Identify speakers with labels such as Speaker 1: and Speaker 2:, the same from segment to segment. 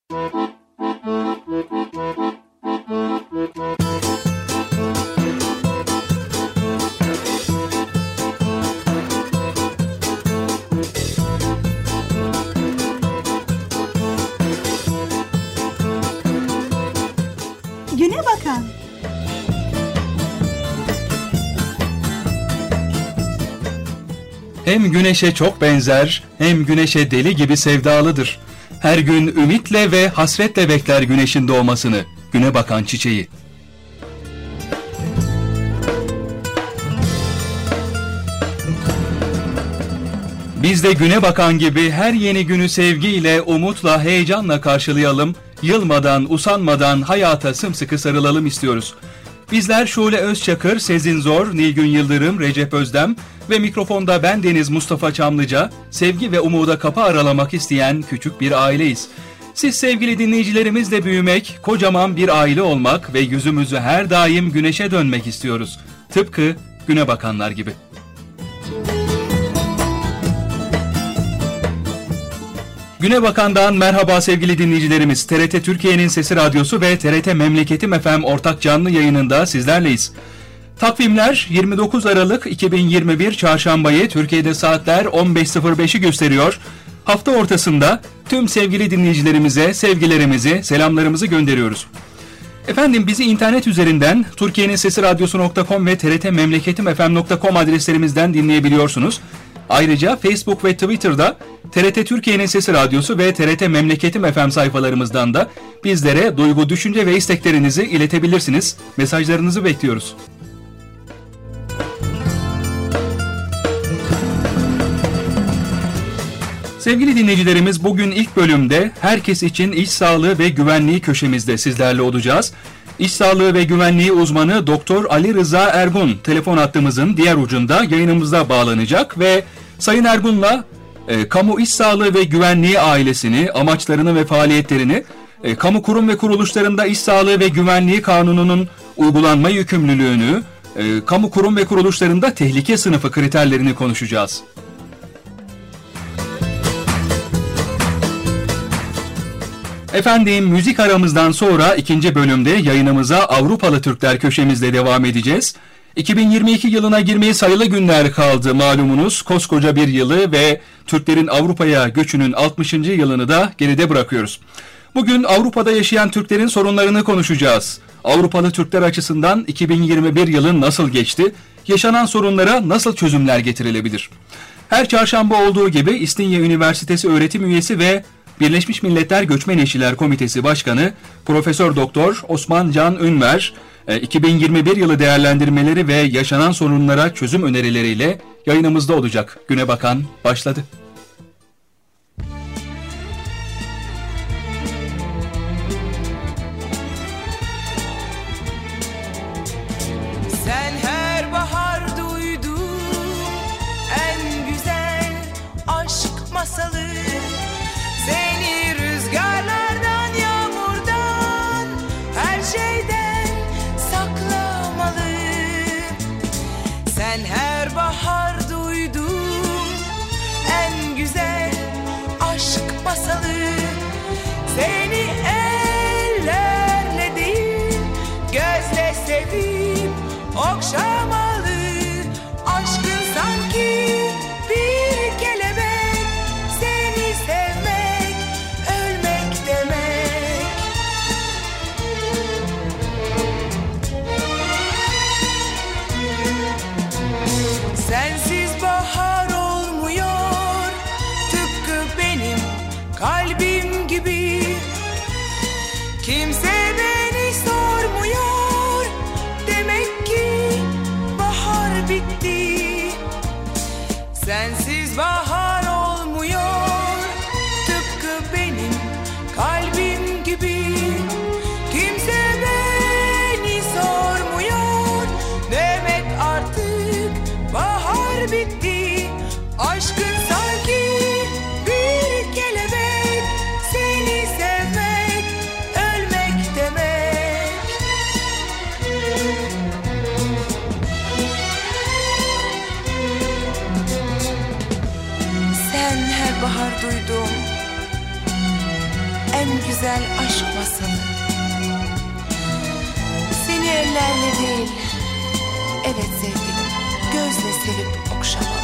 Speaker 1: Güne bakan.
Speaker 2: Hem güneşe çok benzer, hem güneşe deli gibi sevdalıdır. Her gün ümitle ve hasretle bekler güneşin doğmasını, güne bakan çiçeği. Biz de güne bakan gibi her yeni günü sevgiyle, umutla, heyecanla karşılayalım, yılmadan, usanmadan hayata sımsıkı sarılalım istiyoruz. Bizler Şule Özçakır, Sezin Zor, Nilgün Yıldırım, Recep Özdem ve mikrofonda bendeniz Mustafa Çamlıca, sevgi ve umuda kapı aralamak isteyen küçük bir aileyiz. Siz sevgili dinleyicilerimizle büyümek, kocaman bir aile olmak ve yüzümüzü her daim güneşe dönmek istiyoruz. Tıpkı güne bakanlar gibi. Güne Bakan'dan merhaba sevgili dinleyicilerimiz. TRT Türkiye'nin Sesi Radyosu ve TRT Memleketim FM ortak canlı yayınında sizlerleyiz. Takvimler 29 Aralık 2021 Çarşambayı, Türkiye'de saatler 15.05'i gösteriyor. Hafta ortasında tüm sevgili dinleyicilerimize sevgilerimizi, selamlarımızı gönderiyoruz. Efendim, bizi internet üzerinden turkiyeninSesiRadyosu.com ve trtmemleketimfm.com adreslerimizden dinleyebiliyorsunuz. Ayrıca Facebook ve Twitter'da TRT Türkiye'nin Sesi Radyosu ve TRT Memleketim FM sayfalarımızdan da bizlere duygu, düşünce ve isteklerinizi iletebilirsiniz. Mesajlarınızı bekliyoruz. Sevgili dinleyicilerimiz, bugün ilk bölümde herkes için iş sağlığı ve güvenliği köşemizde sizlerle olacağız. İş sağlığı ve güvenliği uzmanı Doktor Ali Rıza Ergun telefon hattımızın diğer ucunda yayınımıza bağlanacak ve Sayın Ergun'la kamu iş sağlığı ve güvenliği ailesini, amaçlarını ve faaliyetlerini, kamu kurum ve kuruluşlarında iş sağlığı ve güvenliği kanununun uygulanma yükümlülüğünü, kamu kurum ve kuruluşlarında tehlike sınıfı kriterlerini konuşacağız. Efendim, müzik aramızdan sonra ikinci bölümde yayınımıza Avrupalı Türkler köşemizle devam edeceğiz. 2022 yılına girmeye sayılı günler kaldı malumunuz. Koskoca bir yılı ve Türklerin Avrupa'ya göçünün 60. yılını da geride bırakıyoruz. Bugün Avrupa'da yaşayan Türklerin sorunlarını konuşacağız. Avrupalı Türkler açısından 2021 yılı nasıl geçti? Yaşanan sorunlara nasıl çözümler getirilebilir? Her çarşamba olduğu gibi İstinye Üniversitesi öğretim üyesi ve Birleşmiş Milletler Göçmen İşçiler Komitesi Başkanı Profesör Doktor Osman Can Ünver, 2021 yılı değerlendirmeleri ve yaşanan sorunlara çözüm önerileriyle yayınımızda olacak. Güne Bakan başladı.
Speaker 3: Sen her bahar duydun en güzel aşk masalı. Seni rüzgarlardan, yağmurdan, her şeyden saklamalı. Sen her bahar duydun en güzel aşk masalı. Seni ellerle değil, gözle sevip okşamalı. Aşkın sanki bir kelebek, seni sevmek, ölmek demek. Sensiz bahar olmuyor, tıpkı benim kalbim gibi. güzel aşk masalı. Seni ellerle değil, evet sevgilim, gözle sevip okşamalı.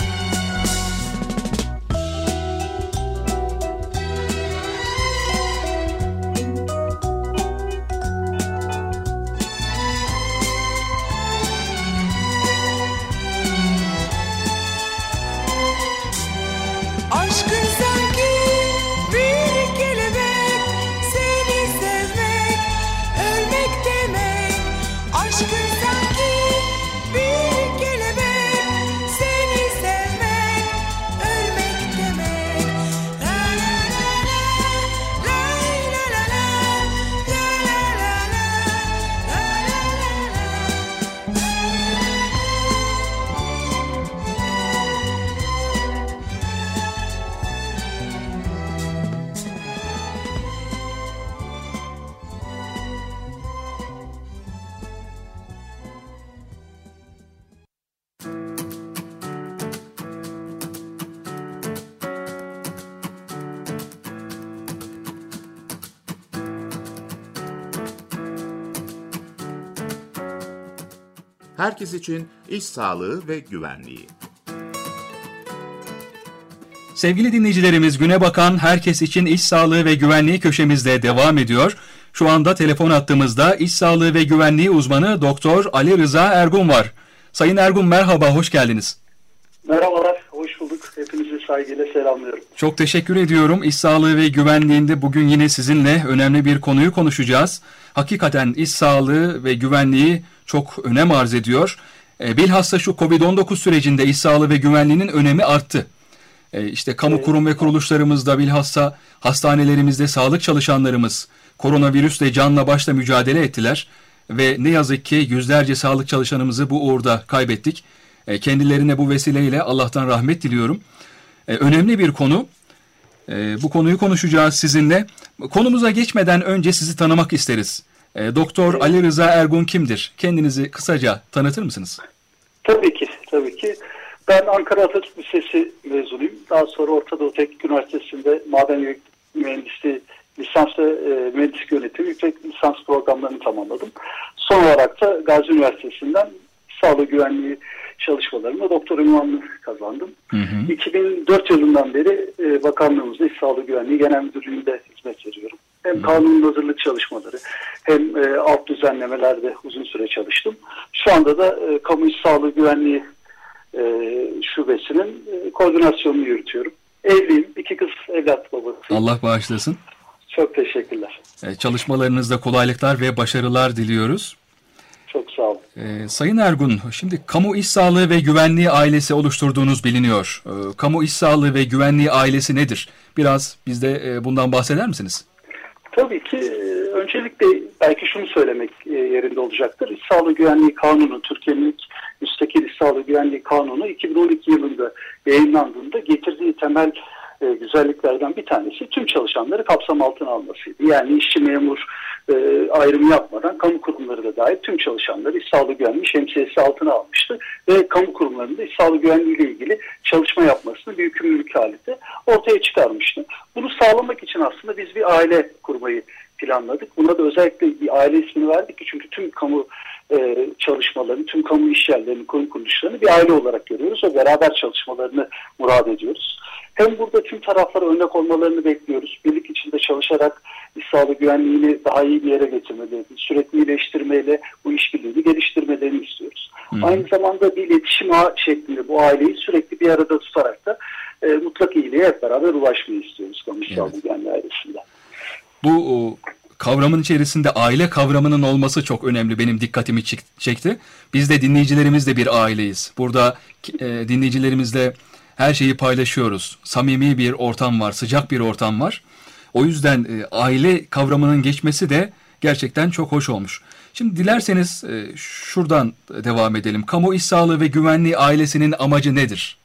Speaker 3: Aşkın sanki bir kelebek, seni sevmek, ölmek demek. Aşkın sanki bir kelebek, seni sevmek, ölmek demek. La la la la, la la la la, la la la la, la la
Speaker 4: Herkes için iş sağlığı ve güvenliği.
Speaker 2: Sevgili dinleyicilerimiz, Güne Bakan Herkes için İş Sağlığı ve Güvenliği köşemizde devam ediyor. Şu anda telefon attığımızda İş Sağlığı ve Güvenliği uzmanı Doktor Ali Rıza Ergun var. Sayın Ergun, merhaba, hoş geldiniz.
Speaker 5: Merhabalar, hoş bulduk. Hepinizi saygıyla selamlıyorum.
Speaker 2: Çok teşekkür ediyorum. İş sağlığı ve güvenliğinde bugün yine sizinle önemli bir konuyu konuşacağız. Hakikaten iş sağlığı ve güvenliği çok önem arz ediyor. Bilhassa şu Covid-19 sürecinde iş sağlığı ve güvenliğinin önemi arttı. İşte kamu kurum ve kuruluşlarımızda, bilhassa hastanelerimizde sağlık çalışanlarımız koronavirüsle canla başla mücadele ettiler. Ve ne yazık ki yüzlerce sağlık çalışanımızı bu uğurda kaybettik. Kendilerine bu vesileyle Allah'tan rahmet diliyorum. Önemli bir konu. Bu konuyu konuşacağız sizinle. Konumuza geçmeden önce sizi tanımak isteriz. Doktor Ali Rıza Ergun kimdir? Kendinizi kısaca tanıtır mısınız?
Speaker 5: Tabii ki. Ben Ankara Atatürk Lisesi mezunuyum. Daha sonra Orta Doğu Teknik Üniversitesi'nde maden mühendisliği lisans ve mühendislik yönetimi yüksek lisans programlarını tamamladım. Son olarak da Gazi Üniversitesi'nden sağlık güvenliği çalışmalarımda doktor unvanını kazandım. 2004 yılından beri bakanlığımızda İş Sağlığı Güvenliği Genel Müdürlüğü'nde hizmet veriyorum. Hem kanun hazırlık çalışmaları hem alt düzenlemelerde uzun süre çalıştım. Şu anda da Kamu İş Sağlığı Güvenliği şubesinin koordinasyonunu yürütüyorum. Evliyim, 2 kız evlat babasıyım.
Speaker 2: Allah bağışlasın.
Speaker 5: Çok teşekkürler.
Speaker 2: Çalışmalarınızda kolaylıklar ve başarılar diliyoruz.
Speaker 5: Çok sağ olun.
Speaker 2: Sayın Ergun, şimdi Kamu İş Sağlığı ve Güvenliği ailesi oluşturduğunuz biliniyor. Kamu İş Sağlığı ve Güvenliği ailesi nedir? Biraz bizde bundan bahseder misiniz?
Speaker 5: Tabii ki. Öncelikle belki şunu söylemek yerinde olacaktır. İş Sağlığı Güvenliği Kanunu, Türkiye'nin ilk müstakil İş Sağlığı Güvenliği Kanunu 2012 yılında yayınlandığında getirdiği temel güzelliklerden bir tanesi tüm çalışanları kapsam altına almasıydı. Yani işçi memur ayrımı yapmadan kamu kurumları da dahil tüm çalışanları iş sağlığı güvenliği şemsiyesi altına almıştı ve kamu kurumlarında iş sağlığı güvenliği ile ilgili çalışma yapmasını bir yükümlülük halinde ortaya çıkarmıştı. Bunu sağlamak için aslında biz bir aile kurmayı planladık. Buna da özellikle bir aile ismini verdik ki çünkü tüm kamu çalışmalarını, tüm kamu iş yerlerini, kurum kuruluşlarını bir aile olarak görüyoruz ve beraber çalışmalarını murad ediyoruz. Hem burada tüm taraflara örnek olmalarını bekliyoruz. Birlik içinde çalışarak iş sağlığı güvenliğini daha iyi bir yere getirmelerini, sürekli iyileştirmeyle bu işbirliğini geliştirmelerini istiyoruz. Aynı zamanda bir iletişim ağı şeklinde bu aileyi sürekli bir arada tutarak da mutlak iyiliğe hep beraber ulaşmayı istiyoruz kamu iş sağlığı güvenliği ailesinde.
Speaker 2: Bu kavramın içerisinde aile kavramının olması çok önemli, benim dikkatimi çekti. Biz de dinleyicilerimizle bir aileyiz. Burada dinleyicilerimizle her şeyi paylaşıyoruz. Samimi bir ortam var, sıcak bir ortam var. O yüzden aile kavramının geçmesi de gerçekten çok hoş olmuş. Şimdi dilerseniz şuradan devam edelim. Kamu İş Sağlığı ve Güvenliği ailesinin amacı nedir?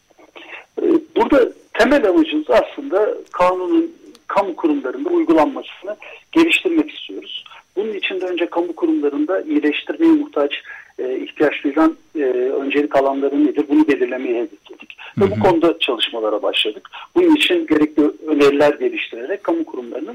Speaker 5: Burada temel amacımız aslında kanunun kamu kurumlarında uygulanmasını geliştirmek istiyoruz. Bunun için de önce kamu kurumlarında iyileştirmeye muhtaç ihtiyaç duyulan öncelik alanları nedir? Bunu belirlemeye hedefledik. Ve bu konuda çalışmalara başladık. Bunun için gerekli öneriler geliştirerek kamu kurumlarının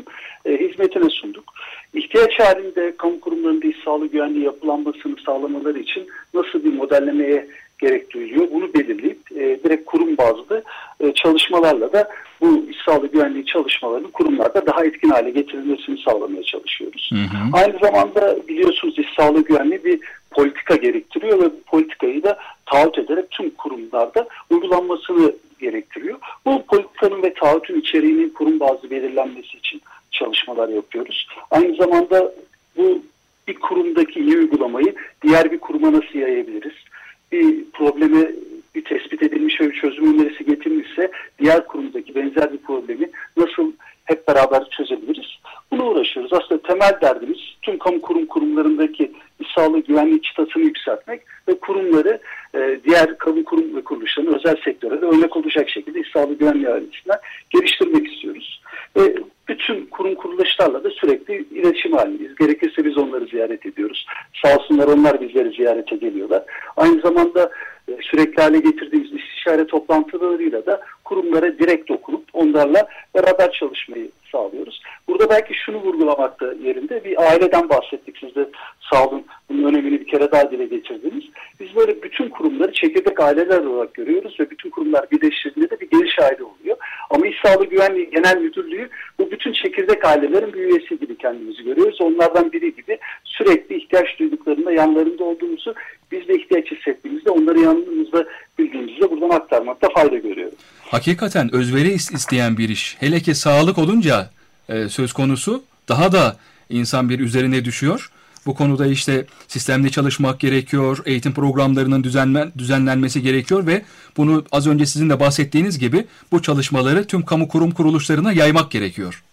Speaker 5: hizmetine sunduk. İhtiyaç halinde kamu kurumlarında iş sağlığı güvenliği yapılanmasını sağlamaları için nasıl bir modellemeye gerek duyuluyor bunu belirleyip direkt kurum bazlı çalışmalarla da bu iş sağlığı güvenliği çalışmalarının kurumlarda daha etkin hale getirilmesini sağlamaya çalışıyoruz. Aynı zamanda biliyorsunuz iş sağlığı güvenliği bir politika gerektiriyor ve bu politikayı da taahhüt ederek tüm kurumlarda uygulanmasını gerektiriyor. Bu politikanın ve taahhütün içeriğinin kurum bazlı belirlenmesi için çalışmalar yapıyoruz. Aynı zamanda bu bir kurumdaki iyi uygulamayı diğer bir kuruma nasıl yayabiliriz? Bir probleme bir tespit edilmiş ve bir çözüm önerisi getirilmişse diğer kurumdaki benzer bir problemi nasıl hep beraber çözebiliriz? Buna uğraşıyoruz. Aslında temel derdimiz tüm kamu kurumlarındaki iş sağlığı güvenliği çıtasını yükseltmek ve kurumları diğer kamu kurum ve kuruluşlarının özel sektöre de örnek olacak şekilde iş sağlığı güvenliği ailesinden geliştirmek istiyoruz. Ve bütün kurum kuruluşlarla da sürekli iletişim halindeyiz. Gerekirse biz onları ziyaret ediyoruz. Sağ olsunlar onlar bizleri ziyarete geliyorlar. Aynı zamanda sürekli hale getirdiğimiz istişare toplantılarıyla da kurumlara direkt dokunup onlarla beraber çalışmayı sağlıyoruz. Burada belki şunu vurgulamakta yerinde bir aileden bahsettik. Siz de sağ olun bunun önemini bir kere daha dile getirdiniz. Biz böyle bütün kurumları çekirdek aileler olarak görüyoruz ve bütün kurumlar birleştirildiğinde de bir geniş aile oluyor. Ama İş Sağlığı Güvenliği Genel Müdürlüğü bu bütün çekirdek ailelerin bir üyesi gibi kendimizi görüyoruz. Onlardan biri gibi sürekli ihtiyaç duyduklarında yanlarında olduğumuzu, biz de ihtiyaç hissettiğimizde onları yanımızda bildiğimizde buradan aktarmakta fayda görüyorum.
Speaker 2: Hakikaten özveri isteyen bir iş. Hele ki sağlık olunca söz konusu daha da insan bir üzerine düşüyor. Bu konuda işte sistemli çalışmak gerekiyor, eğitim programlarının düzenlenmesi gerekiyor ve bunu az önce sizin de bahsettiğiniz gibi bu çalışmaları tüm kamu kurum kuruluşlarına yaymak gerekiyor.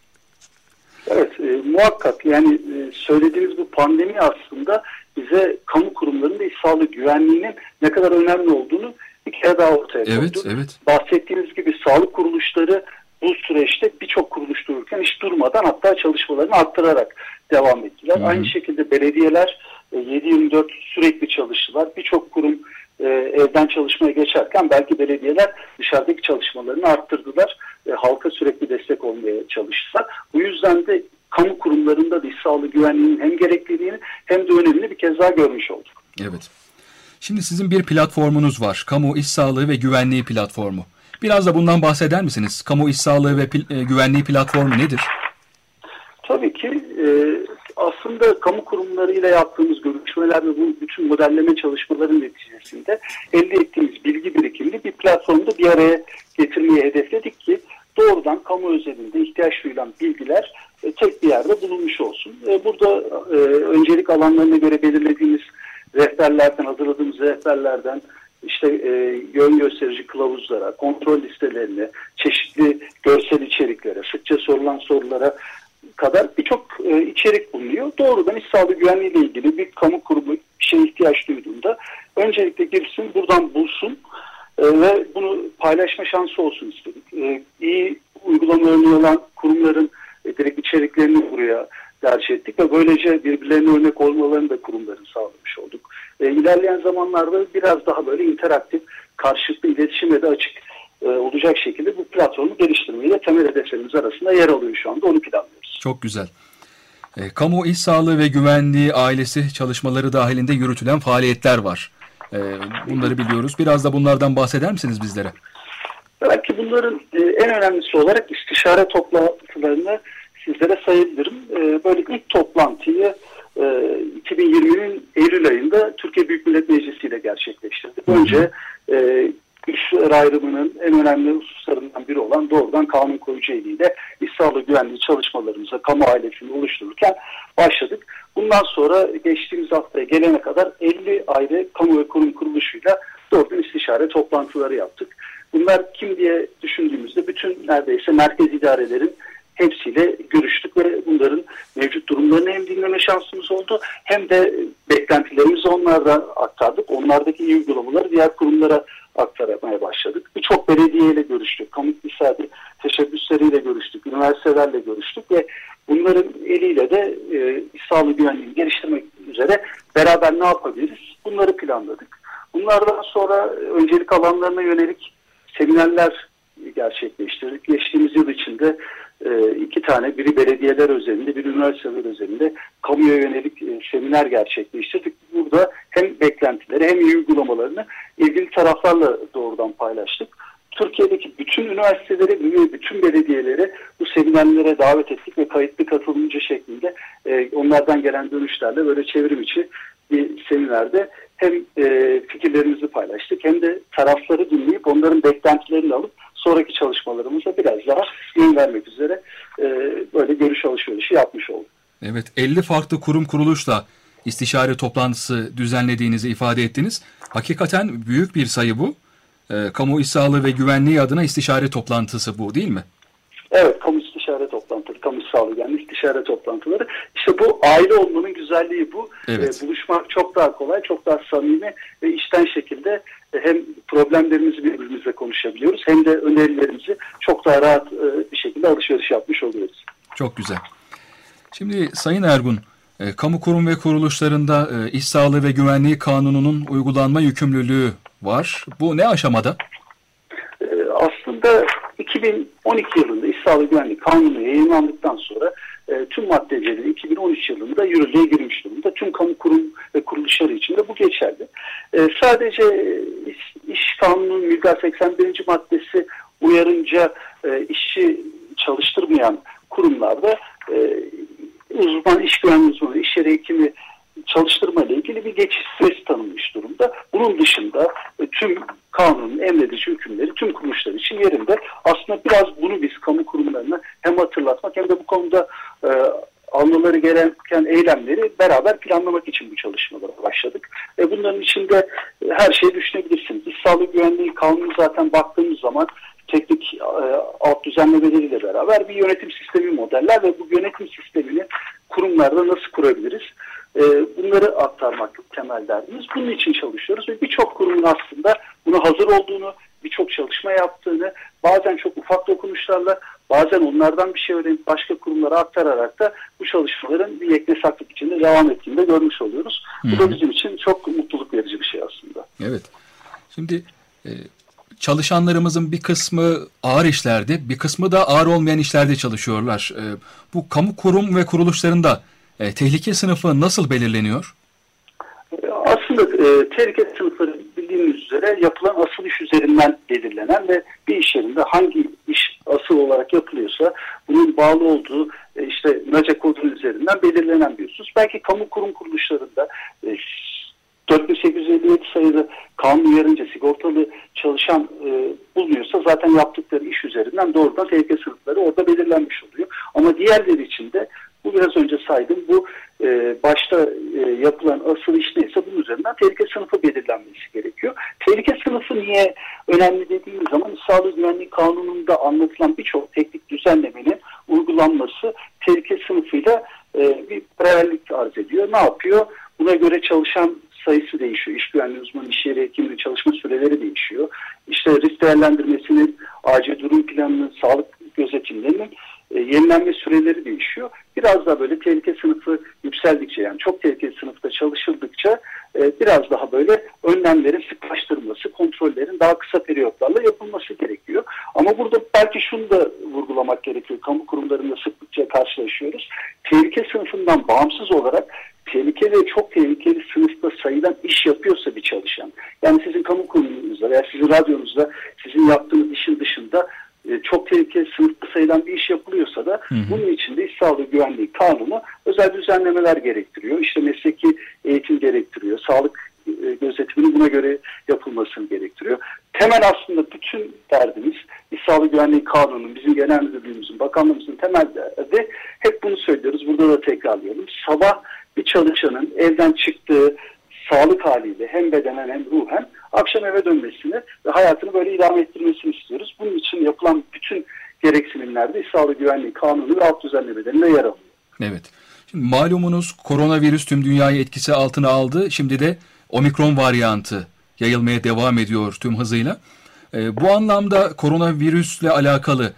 Speaker 5: Evet, muhakkak yani söylediğiniz bu pandemi aslında bize kamu kurumlarında iş sağlığı güvenliğinin ne kadar önemli olduğunu bir kere daha ortaya koydu.
Speaker 2: Evet.
Speaker 5: Bahsettiğiniz gibi sağlık kuruluşları bu süreçte birçok kuruluş dururken hiç durmadan hatta çalışmalarını arttırarak devam ettiler. Aynı şekilde belediyeler 7/24 sürekli çalıştılar. Birçok kurum evden çalışmaya geçerken belki belediyeler dışarıdaki çalışmalarını arttırdılar. Halka sürekli destek olmaya çalıştılar. Bu yüzden de kamu kurumlarında da iş sağlığı güvenliğinin hem gerekliliğini hem de önemini bir kez daha görmüş olduk.
Speaker 2: Evet. Şimdi sizin bir platformunuz var. Kamu İş Sağlığı ve Güvenliği platformu. Biraz da bundan bahseder misiniz? Kamu İş Sağlığı ve Güvenliği platformu nedir?
Speaker 5: Tabii ki aslında kamu kurumlarıyla yaptığımız görüşmeler ve bu bütün modelleme çalışmaların neticesinde elde ettiğimiz bilgi birikimini bir platformda bir araya getirmeyi hedefledik ki doğrudan kamu özelinde ihtiyaç duyulan bilgiler tek bir yerde bulunmuş olsun. Burada öncelik alanlarına göre belirlediğimiz rehberlerden, hazırladığımız rehberlerden işte yön gösterici kılavuzlara, kontrol listelerine, çeşitli görsel içeriklere, sıkça sorulan sorulara kadar birçok içerik bulunuyor. Doğrudan iş sağlığı güvenliği ile ilgili bir kamu kurumu bir şeye ihtiyaç duyduğunda öncelikle girsin, buradan bulsun ve bunu paylaşma şansı olsun istedik. İyi uygulama örneği olan kurumların direkt içeriklerini buraya tercih ettik ve böylece birbirlerine örnek olmalarını da kurumların sağlamış olduk. İlerleyen zamanlarda biraz daha böyle interaktif, karşılıklı iletişime de açık olacak şekilde bu platformu geliştirmeyi de temel hedeflerimiz arasında yer alıyor şu anda. Onu planlıyoruz.
Speaker 2: Çok güzel. Kamu İş Sağlığı ve Güvenliği ailesi çalışmaları dahilinde yürütülen faaliyetler var. Bunları biliyoruz. Biraz da bunlardan bahseder misiniz bizlere?
Speaker 5: Belki bunların en önemlisi olarak istişare toplantılarını sizlere sayabilirim. Böyle ilk toplantıyı 2020'nin Eylül ayında Türkiye Büyük Millet Meclisi ile gerçekleştirdik. Önce güçler ayrımının en önemli hususlarından biri olan doğrudan kanun koyucu eliyle iş sağlığı güvenliği çalışmalarımıza kamu ailesini oluştururken başladık. Bundan sonra geçtiğimiz haftaya gelene kadar 50 ayrı kamu ve kurum kuruluşuyla doğrudan istişare toplantıları yaptık. Bunlar kim diye düşündüğümüzde bütün neredeyse merkez idarelerin hepsiyle görüştük ve bunların mevcut durumlarını hem dinleme şansımız oldu hem de beklentilerimizi onlardan aktardık. Onlardaki iyi uygulamaları diğer kurumlara aktarmaya başladık. Birçok belediyeyle görüştük, kamu iktisadi teşebbüsleriyle görüştük, üniversitelerle görüştük ve bunların eliyle de iş sağlığı güvenliğini geliştirmek üzere beraber ne yapabiliriz? Bunları planladık. Bunlardan sonra öncelik alanlarına yönelik seminerler gerçekleştirdik. Geçtiğimiz yıl içinde 2 tane, biri belediyeler özelinde, biri üniversiteler özelinde kamuya yönelik seminer gerçekleştirdik. Burada hem beklentileri hem iyi uygulamalarını ilgili taraflarla doğrudan paylaştık. Türkiye'deki bütün üniversiteleri ve bütün belediyeleri bu seminerlere davet ettik ve kayıtlı katılımcı şeklinde onlardan gelen dönüşlerle böyle çevrim içi bir seminerde hem fikirlerimizi paylaştık hem de tarafları dinleyip onların beklentilerini alıp sonraki çalışmalarımıza biraz daha yön vermek üzere böyle görüş alışverişi yapmış olduk.
Speaker 2: Evet, 50 farklı kurum kuruluşla istişare toplantısı düzenlediğinizi ifade ettiniz. Hakikaten büyük bir sayı bu. Kamu İş Sağlığı ve Güvenliği adına istişare toplantısı bu, değil mi?
Speaker 5: Evet, kamu istişare toplantıları, kamu sağlığı yani istişare toplantıları. İşte bu aile olmanın güzelliği bu.
Speaker 2: Evet.
Speaker 5: Buluşmak çok daha kolay, çok daha samimi ve içten şekilde hem problemlerimizi birbirimizle konuşabiliyoruz hem de önerilerimizi çok daha rahat bir şekilde alışveriş yapmış oluyoruz.
Speaker 2: Çok güzel. Şimdi Sayın Ergun, kamu kurum ve kuruluşlarında İş Sağlığı ve Güvenliği Kanunu'nun uygulanma yükümlülüğü var. Bu ne aşamada?
Speaker 5: Aslında 2012 yılında İş Sağlığı Güvenliği Kanunu yayınlandıktan sonra tüm maddeleri 2013 yılında yürürlüğe girmiş durumda. Tüm kamu kurum ve kuruluşları için de bu geçerli. Sadece İş Kanunu'nun müddet 81. maddesi uyarınca işçi çalıştırmayan kurumlarda uzman, iş güvenliği uzmanı, iş yeri hekimi çalıştırma ile ilgili bir geçiş süresi tanınmış durumda. Bunun dışında tüm kanunun emredici hükümleri tüm kuruluşlar için yerinde. Aslında biraz bunu biz kamu kurumlarına hem hatırlatmak hem de bu konuda almaları gereken eylemleri beraber planlamak için bu çalışmalara başladık. Bunların içinde her şeyi düşünebilirsiniz. İş Sağlığı Güvenliği Kanunu zaten baktığımız zaman teknik alt düzenlemeleriyle beraber bir yönetim sistemi modeller ve bu yönetim sistemini kurumlarda nasıl kurabiliriz? Bunları aktarmak temel derdimiz. Bunun için çalışıyoruz ve birçok kurumun aslında buna hazır olduğunu, birçok çalışma yaptığını, bazen çok ufak dokunuşlarla, bazen onlardan bir şey öğrenip başka kurumlara aktararak da bu çalışmaların bir yeknesaklık içinde devam ettiğini de görmüş oluyoruz. Bu da bizim için çok mutluluk verici bir şey aslında.
Speaker 2: Evet. Şimdi çalışanlarımızın bir kısmı ağır işlerde, bir kısmı da ağır olmayan işlerde çalışıyorlar. Bu kamu kurum ve kuruluşlarında tehlike sınıfı nasıl belirleniyor?
Speaker 5: Aslında tehlike sınıfları bildiğiniz üzere yapılan asıl iş üzerinden belirlenen ve bir iş yerinde hangi iş asıl olarak yapılıyorsa bunun bağlı olduğu işte NACE kodu üzerinden belirlenen bir husus. Belki kamu kurum kuruluşlarında 4857 sayılı kanun uyarınca sigortalı çalışan bulunuyorsa zaten yaptıkları iş üzerinden doğrudan tehlike sınıfları orada belirlenmiş oluyor. Ama diğerleri için de bu biraz önce saydım. Bu başta yapılan asıl iş neyse bunun üzerinden tehlike sınıfı belirlenmesi gerekiyor. Tehlike sınıfı niye önemli dediğimiz zaman İş Sağlığı Güvenliği Kanunu'nda anlatılan birçok teknik düzenlemenin uygulanması tehlike sınıfıyla bir paralellik arz ediyor. Ne yapıyor? Buna göre çalışan sayısı değişiyor. İş güvenliği uzmanı, iş yeri hekimliği çalışma süreleri değişiyor. İşte risk değerlendirmesinin, acil durum planının, sağlık gözetimlerinin yenilenme süreleri değişiyor. Biraz daha böyle tehlike sınıfı yükseldikçe, yani çok tehlikeli sınıfta çalışıldıkça biraz daha böyle önlemlerin sıklaştırılması, kontrollerin daha kısa periyotlarla yapılması gerekiyor. Ama burada belki şunu da vurgulamak gerekiyor. Kamu kurumlarında sıklıkça karşılaşıyoruz. Tehlike sınıfından bağımsız olarak tehlikeli ve çok tehlikeli sınıfta sayılan iş yapıyorsa bir çalışan, yani sizin kamu kurumunuzda veya sizin radyonuzda sizin yaptığınız işin dışında çok tehlikeli sınıfta sayılan bir iş yapılıyorsa da bunun için de İş Sağlığı Güvenliği Kanunu özel düzenlemeler gerektiriyor. İşte mesleki eğitim gerektiriyor. Sağlık gözetiminin buna göre yapılmasını gerektiriyor. Temel aslında bütün derdimiz İş Sağlığı Güvenliği Kanunu'nun, bizim genel müdürlüğümüzün, bakanlığımızın temel derdi, hep bunu söylüyoruz, burada da tekrarlayalım. Sabah bir çalışanın evden çıktığı sağlık haliyle hem bedenen hem ruhen akşam eve dönmesini ve hayatını böyle idame ettirmesini istiyoruz. Bunun için yapılan bütün gereksinimlerde İş Sağlığı Güvenliği Kanunu ve alt düzenlemelerinde yer alıyor.
Speaker 2: Evet. Şimdi malumunuz koronavirüs tüm dünyayı etkisi altına aldı. Şimdi de omikron varyantı yayılmaya devam ediyor tüm hızıyla. Bu anlamda koronavirüsle alakalı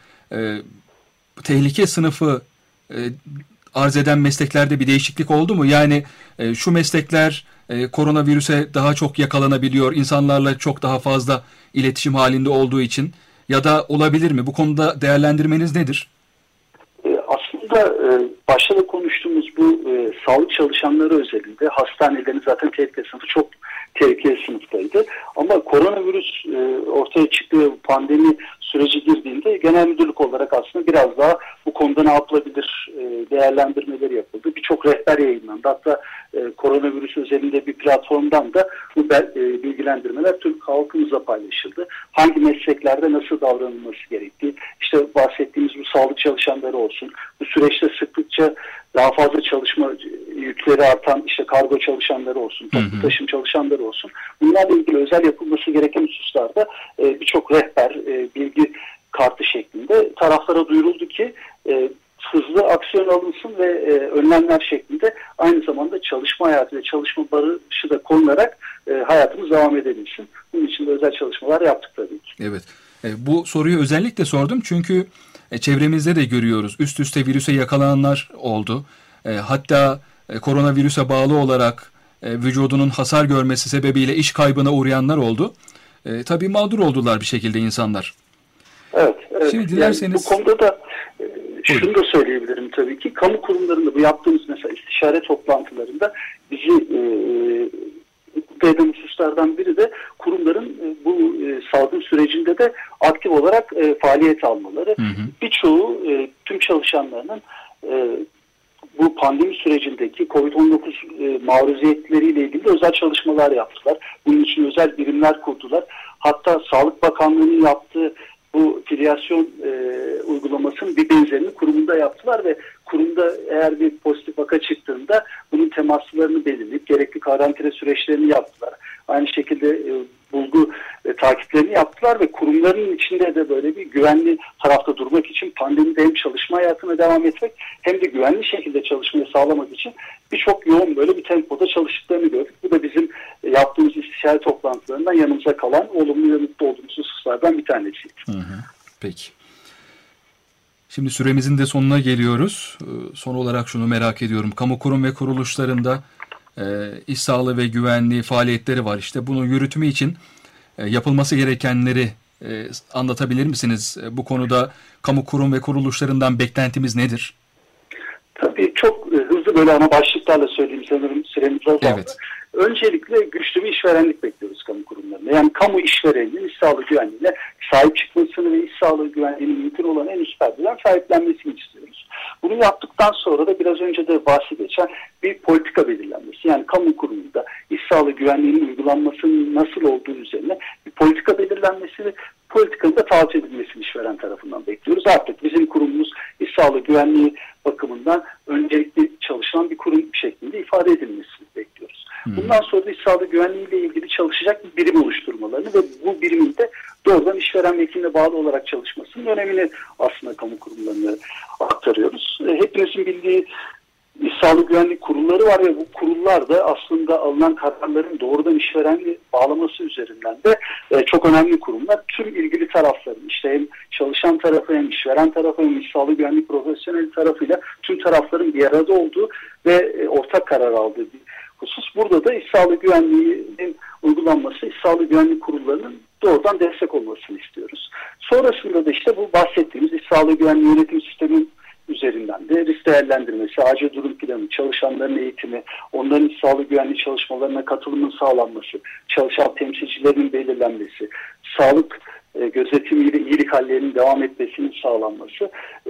Speaker 2: tehlike sınıfı arz eden mesleklerde bir değişiklik oldu mu? Yani şu meslekler koronavirüse daha çok yakalanabiliyor, insanlarla çok daha fazla iletişim halinde olduğu için, ya da olabilir mi? Bu konuda değerlendirmeniz nedir?
Speaker 5: burada başta da konuştuğumuz bu sağlık çalışanları özelinde hastanelerin zaten tehlike sınıfı çok tehlikeli sınıftaydı. Ama koronavirüs ortaya çıktığı pandemi süreci girdiğinde genel müdürlük olarak aslında biraz daha bu konuda ne yapılabilir değerlendirmeleri yapıldı. Birçok rehber yayınlandı. Hatta koronavirüs özelinde bir platformdan da bu bilgilendirmeler Türk halkımızla paylaşıldı. Hangi mesleklerde nasıl davranılması gerektiği, işte bahsettiğimiz bu sağlık çalışanları olsun, bu süreçte sıklıkça daha fazla çalışma yükleri artan işte kargo çalışanları olsun, toplu taşım çalışanları olsun. Bunlarla ilgili özel yapılması gereken hususlarda birçok rehber, bilgi kartı şeklinde taraflara duyuruldu ki hızlı aksiyon alınsın ve önlemler şeklinde aynı zamanda çalışma hayatı ve çalışma barışı da konunarak hayatımız devam edebilsin. Bunun için de özel çalışmalar yaptık tabii ki.
Speaker 2: Evet. Bu soruyu özellikle sordum çünkü çevremizde de görüyoruz. Üst üste virüse yakalananlar oldu. Hatta koronavirüse bağlı olarak vücudunun hasar görmesi sebebiyle iş kaybına uğrayanlar oldu. Tabii mağdur oldular bir şekilde insanlar.
Speaker 5: Evet.
Speaker 2: Şimdi dilerseniz...
Speaker 5: Yani bu konuda da şunu da söyleyebilirim tabii ki. Kamu kurumlarında bu yaptığımız mesela istişare toplantılarında bizi mutlu eden hususlardan biri de kurumların bu salgın sürecinde de aktif olarak faaliyet almaları. Birçoğu tüm çalışanlarının bu pandemi sürecindeki COVID-19 maruziyetleriyle ilgili de özel çalışmalar yaptılar. Bunun için özel birimler kurdular. Hatta Sağlık Bakanlığı'nın yaptığı bu filyasyon uygulamasının bir benzerini kurumunda yaptılar ve kurumda eğer bir pozitif vaka çıktığında bunun temaslarını belirleyip gerekli karantina süreçlerini yaptılar. Aynı şekilde bulgu takiplerini yaptılar ve kurumların içinde de böyle bir güvenli tarafta durmak için pandemide hem çalışma hayatına devam etmek hem de güvenli şekilde çalışmayı sağlamak için birçok yoğun böyle bir tempoda çalıştıklarını gördük. Bu da bizim yaptığımız istişare toplantılarından yanımıza kalan olumlu ve mutlu olduğumuz hususlardan bir tanesiydi.
Speaker 2: Peki. Şimdi süremizin de sonuna geliyoruz. Son olarak şunu merak ediyorum. Kamu kurum ve kuruluşlarında iş sağlığı ve güvenliği faaliyetleri var. İşte bunun yürütümü için yapılması gerekenleri anlatabilir misiniz? Bu konuda kamu kurum ve kuruluşlarından beklentimiz nedir?
Speaker 5: Tabii çok hızlı böyle ana başlıklarla söyleyeyim, sanırım süremiz azaldı.
Speaker 2: Evet.
Speaker 5: Öncelikle güçlü bir işverenlik bekliyoruz kamu kurumlarında. Yani kamu işvereninin iş sağlığı güvenliğine sahip çıkmasını ve iş sağlığı güvenliğinin mümkün olan en üst perdeden sahiplenmesini istiyoruz. Bunu yaptıktan sonra da biraz önce de bahsi geçen bir politika belirlenmesi. Yani kamu kurumunda iş sağlığı güvenliğinin uygulanmasının nasıl olduğu üzerine bir politika belirlenmesi ve politikanın da takip edilmesini işveren tarafından bekliyoruz. Artık bizim kurumumuz iş sağlığı güvenliği bakımından öncelikli çalışan bir kurum şeklinde ifade edilmesini bekliyoruz. Bundan sonra da iş sağlığı güvenliği ile ilgili çalışacak bir birim oluşturmalarını ve bu birimin de doğrudan işveren vekiline bağlı olarak çalışmasının önemini aslında kamu kurumlarına aktarıyoruz. Hepinizin bildiği İş sağlığı güvenlik kurulları var ve bu kurullar da aslında alınan kararların doğrudan işverenle bağlaması üzerinden de çok önemli kurumlar. Tüm ilgili tarafların işte hem çalışan tarafı hem işveren tarafı hem iş sağlığı güvenlik profesyonel tarafıyla tüm tarafların bir arada olduğu ve ortak karar aldığı bir husus. Burada da iş sağlığı güvenliğinin uygulanması, iş sağlığı güvenlik kurullarının doğrudan destek olmasını istiyoruz. Sonrasında da işte bu bahsettiğimiz iş sağlığı güvenliği yönetim sisteminin üzerinden de risk değerlendirmesi, acil durum planı, çalışanların eğitimi, onların iş sağlığı güvenliği çalışmalarına katılımın sağlanması, çalışan temsilcilerin belirlenmesi, sağlık gözetimiyle iyilik hallerinin devam etmesinin sağlanması,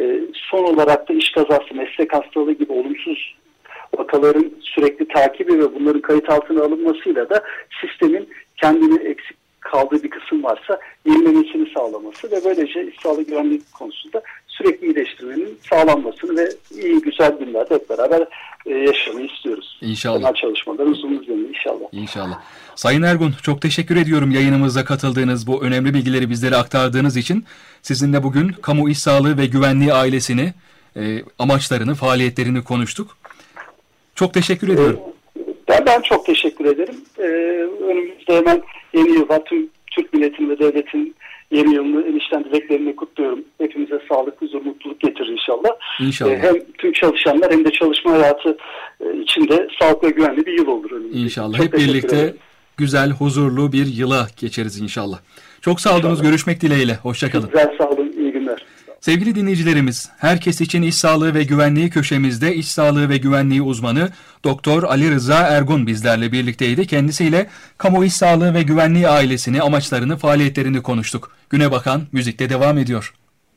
Speaker 5: son olarak da iş kazası, meslek hastalığı gibi olumsuz vakaların sürekli takibi ve bunların kayıt altına alınmasıyla da sistemin kendini eksik kaldığı bir kısım varsa yenilemesini sağlaması ve böylece iş sağlığı güvenliği konusunda sürekli iyileştirmenin sağlanmasını ve iyi güzel günlerde hep beraber yaşamayı istiyoruz.
Speaker 2: İnşallah.
Speaker 5: Temel çalışmaların uzun üzerinde inşallah.
Speaker 2: İnşallah. Sayın Ergun, çok teşekkür ediyorum yayınımıza katıldığınız, bu önemli bilgileri bizlere aktardığınız için. Sizinle bugün kamu iş sağlığı ve güvenliği ailesini, amaçlarını, faaliyetlerini konuştuk. Çok teşekkür ediyorum.
Speaker 5: Ben çok teşekkür ederim. Önümüzde hemen yeni yılda tüm Türk milletinin ve devletin yeni yılını enişten dileklerini kutluyorum. Hepimize sağlık, huzur, mutluluk getirir inşallah.
Speaker 2: İnşallah.
Speaker 5: Hem tüm çalışanlar hem de çalışma hayatı içinde sağlıklı ve güvenli bir yıl olur önümüzde.
Speaker 2: İnşallah.
Speaker 5: Çok
Speaker 2: hep birlikte
Speaker 5: ederim.
Speaker 2: güzel, huzurlu bir yıla geçeriz inşallah. Çok sağ olunuz. Görüşmek dileğiyle. Hoşça kalın.
Speaker 5: Güzel, sağ olun. İyi günler.
Speaker 2: Sevgili dinleyicilerimiz, herkes için iş sağlığı ve güvenliği köşemizde iş sağlığı ve güvenliği uzmanı Doktor Ali Rıza Ergun bizlerle birlikteydi. Kendisiyle kamu iş sağlığı ve güvenliği ailesini, amaçlarını, faaliyetlerini konuştuk. Güne bakan müzikle devam ediyor.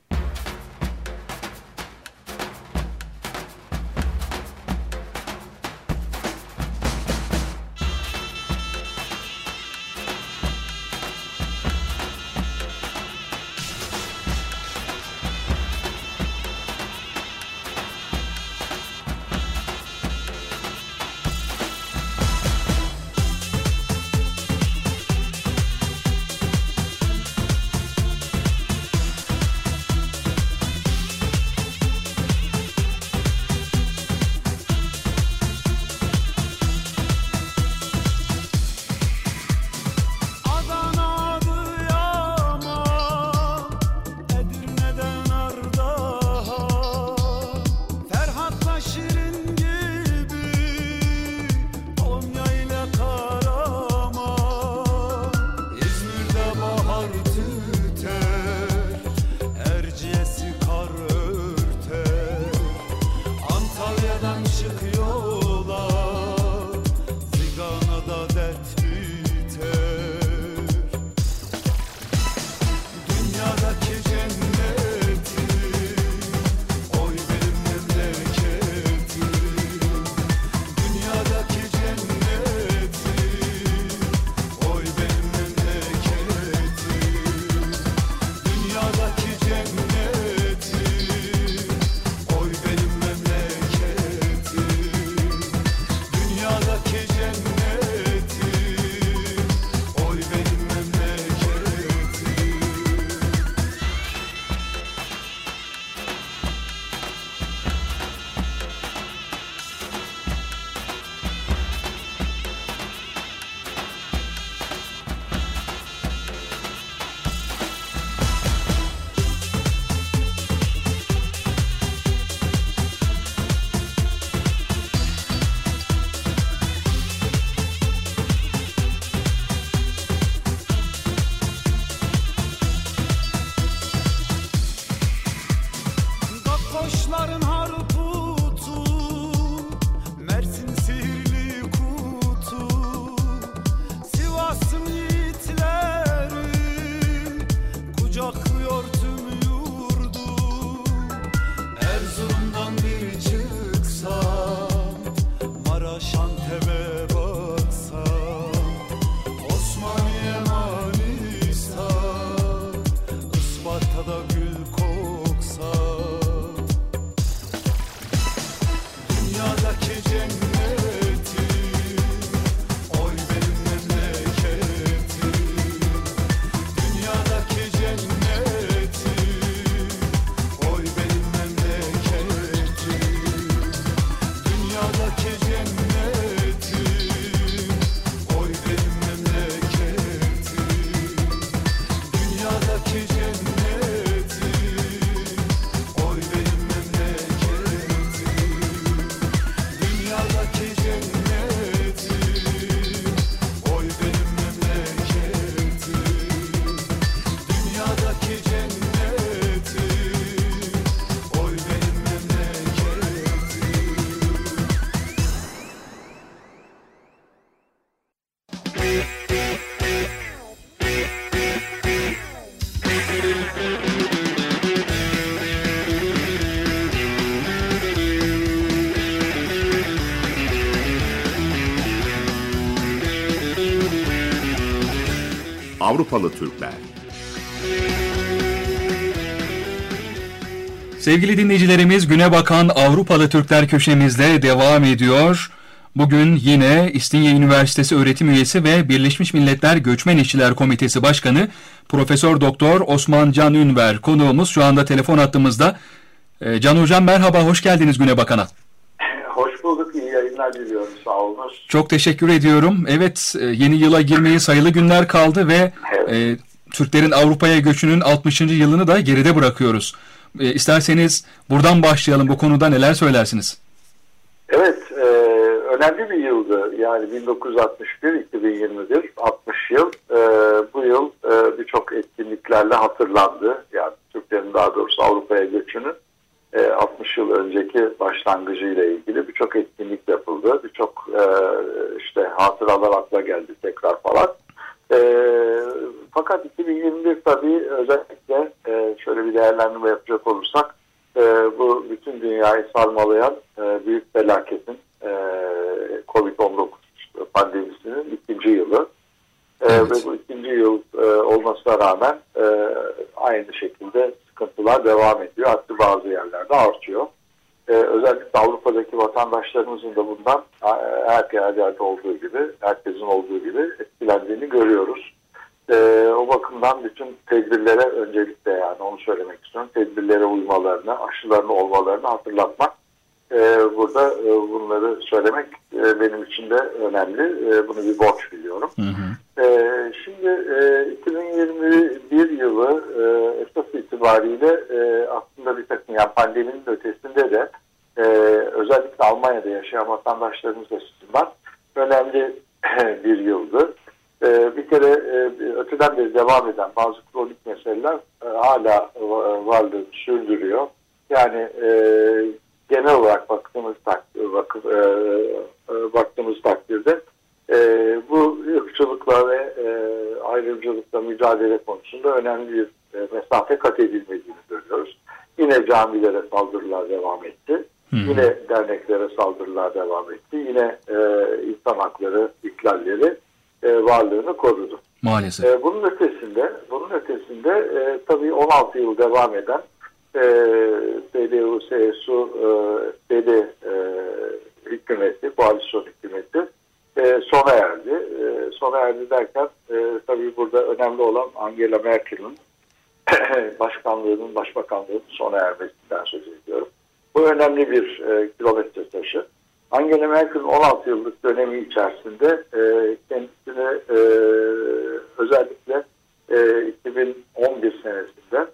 Speaker 4: Avrupalı Türkler.
Speaker 2: Sevgili dinleyicilerimiz, Güne Bakan Avrupalı Türkler köşemizde devam ediyor. Bugün yine İstinye Üniversitesi öğretim üyesi ve Birleşmiş Milletler Göçmen İşçiler Komitesi Başkanı Profesör Doktor Osman Can Ünver konuğumuz şu anda telefon hattımızda. Can Hocam merhaba, hoş geldiniz Güne Bakan'a.
Speaker 5: Hoş bulduk, iyi yayınlar diliyorum, sağ olun.
Speaker 2: Çok teşekkür ediyorum. Evet, yeni yıla girmeye sayılı günler kaldı ve
Speaker 5: Evet.
Speaker 2: Türklerin Avrupa'ya göçünün 60. yılını da geride bırakıyoruz. İsterseniz buradan başlayalım, bu konuda neler söylersiniz?
Speaker 5: Evet,
Speaker 6: önemli bir yıldı. Yani 1961-2021, 60 yıl. Bu yıl birçok etkinliklerle hatırlandı. Yani Türklerin daha doğrusu Avrupa'ya göçünün 60 yıl önceki başlangıcıyla ilgili birçok etkinlik yapıldı. Birçok işte hatıralar akla geldi tekrar falan. Fakat 2021 tabii özellikle şöyle bir değerlendirme yapacak olursak bu bütün dünyayı sarmalayan büyük felaketin Covid-19 pandemisinin ikinci yılı.
Speaker 2: Evet.
Speaker 6: Ve bu ikinci yıl olmasına rağmen aynı şekilde sıkıntılar devam ediyor. Hatta bazı yerlerde artıyor. Özellikle Avrupa'daki vatandaşlarımızın da bundan her yerde olduğu gibi, herkesin olduğu gibi etkilendiğini görüyoruz. O bakımdan bütün tedbirlere öncelikle yani onu söylemek istiyorum. Tedbirlere uymalarını, aşılarını olmalarını hatırlatmak. Burada bunları söylemek benim için de önemli. Bunu bir borç biliyorum.
Speaker 2: Hı hı.
Speaker 6: Şimdi 2021 yılı esas itibariyle aslında bir takım yani pandeminin ötesinde de özellikle Almanya'da yaşayan vatandaşlarımız açısından önemli bir yıldı. Bir kere öteden beri devam eden bazı kronik meseleler hala varlığını sürdürüyor. Yani genel olarak baktığımız takdirde bu ırkçılıkla ve ayrımcılıkla mücadele konusunda önemli bir mesafe kat edilmediğini görüyoruz. Yine camilere saldırılar devam etti. Yine derneklere saldırılar devam etti. Yine insan hakları ihlalleri varlığını korudu.
Speaker 2: Maalesef.
Speaker 6: Bunun ötesinde tabii 16 yıl devam eden CDU, CSU, SPD hükümeti, koalisyon hükümeti sona erdi. Sona erdi derken tabii burada önemli olan Angela Merkel'in başbakanlığının sona ermesinden söz ediyorum. Bu önemli bir kilometre taşı. Angela Merkel'in 16 yıllık dönemi içerisinde kendisini özellikle 2011 senesinde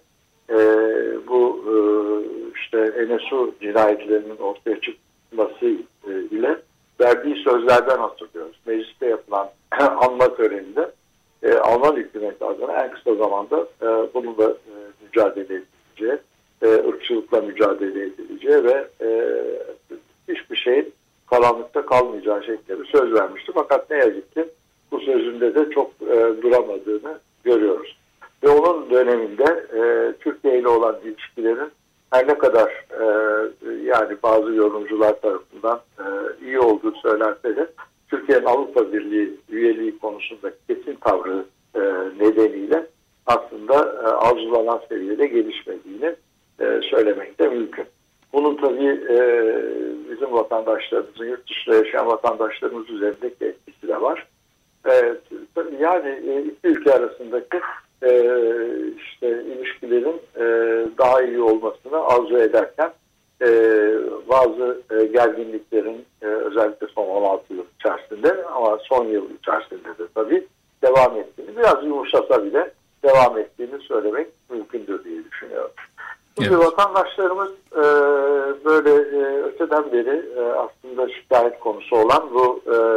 Speaker 6: bu işte NSU cinayetlerinin ortaya çıkması ile verdiği sözlerden hatırlıyoruz. Mecliste yapılan anma töreninde Alman hükümeti adına en kısa zamanda bununla mücadele edileceği, ırkçılıkla mücadele edileceği ve hiçbir şeyin karanlıkta kalmayacağı şekilde söz vermişti. Fakat ne yazık ki bu sözünde de çok duramadığını görüyoruz. Ve onun döneminde Türkiye ile olan ilişkilerin her ne kadar yani bazı yorumcular tarafından iyi olduğu söylense de Türkiye'nin Avrupa Birliği üyeliği konusundaki kesin tavrı nedeniyle aslında arzulanan seviyede gelişmediğini söylemek de mümkün. Bunun tabii bizim vatandaşlarımızın, yurt dışında yaşayan vatandaşlarımız üzerindeki etkisi de var. Yani iki ülke arasındaki işte ilişkilerin daha iyi olmasını arzu ederken bazı gerginliklerin özellikle son 16 yıl içerisinde ama son yıl içerisinde de tabii devam ettiğini, biraz yumuşasa bile devam ettiğini söylemek mümkündür diye düşünüyorum. Şimdi
Speaker 2: evet.
Speaker 6: Vatandaşlarımız böyle öteden beri aslında şikayet konusu olan bu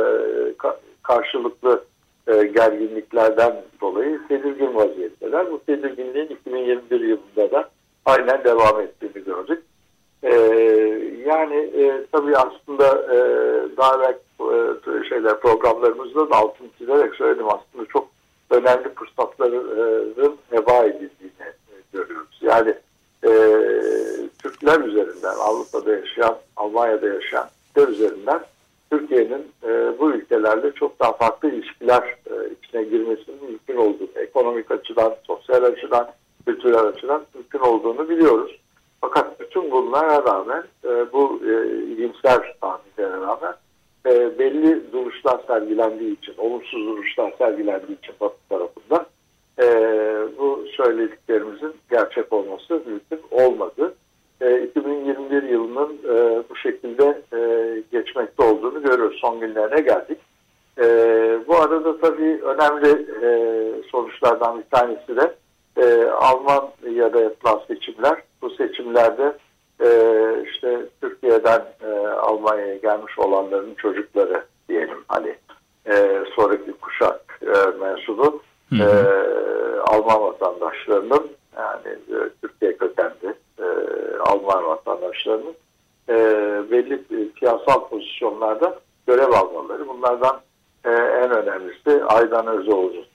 Speaker 6: karşılıklı gerginliklerden dolayı tedirgin vaziyetteler. Bu tedirginliğin 2021 yılında da aynen devam ettiğini gördük. Yani tabii aslında daha evvel programlarımızda da altını çizerek söyledim, aslında çok önemli fırsatların heba edildiğini görüyoruz. Yani Türkler üzerinden, Avrupa'da yaşayan, Almanya'da yaşayan Türkler üzerinden Türkiye'nin bu ülkelerle çok daha farklı ilişkiler içine girmesinin mümkün olduğunu, ekonomik açıdan, sosyal açıdan, kültürel açıdan mümkün olduğunu biliyoruz. Fakat bütün bunlara rağmen, bu iyimser tahminlere rağmen belli duruşlar sergilendiği için, olumsuz duruşlar sergilendiği için Batı tarafından bu söylediklerimizin gerçek olması mümkün olmadı. 2021 yılının bu şekilde geçmekte olduğunu görüyoruz. Son günlerine geldik. Bu arada tabii önemli sonuçlardan bir tanesi de Almanya'da yapılan seçimler. Bu seçimlerde işte Türkiye'den Almanya'ya gelmiş olanların çocukları diyelim, hani sonraki kuşak mensubu Alman vatandaşlarının, yani Türkiye kökenli Alman vatandaşlarının belli siyasal pozisyonlarda görev almaları. Bunlardan en önemlisi Aydan Özoğuz'un